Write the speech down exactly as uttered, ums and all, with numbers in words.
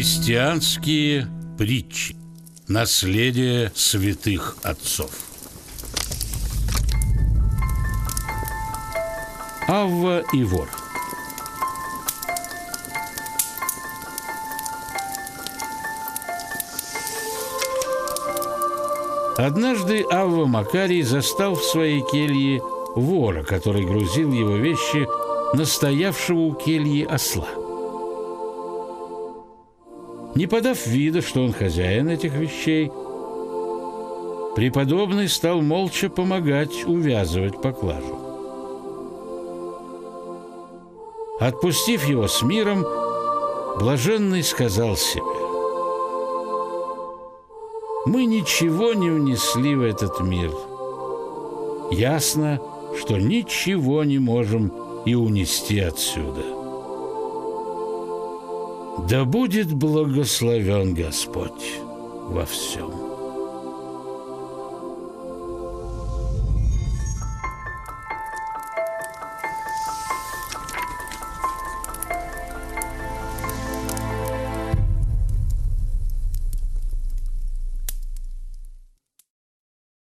Христианские притчи. Наследие святых отцов. Авва и вор. Однажды Авва Макарий застал в своей келье вора, который грузил его вещи на стоявшего у кельи осла. Не подав вида, что он хозяин этих вещей, преподобный стал молча помогать увязывать поклажу. Отпустив его с миром, блаженный сказал себе: «Мы ничего не унесли в этот мир. Ясно, что ничего не можем и унести отсюда. Да будет благословен Господь во всем».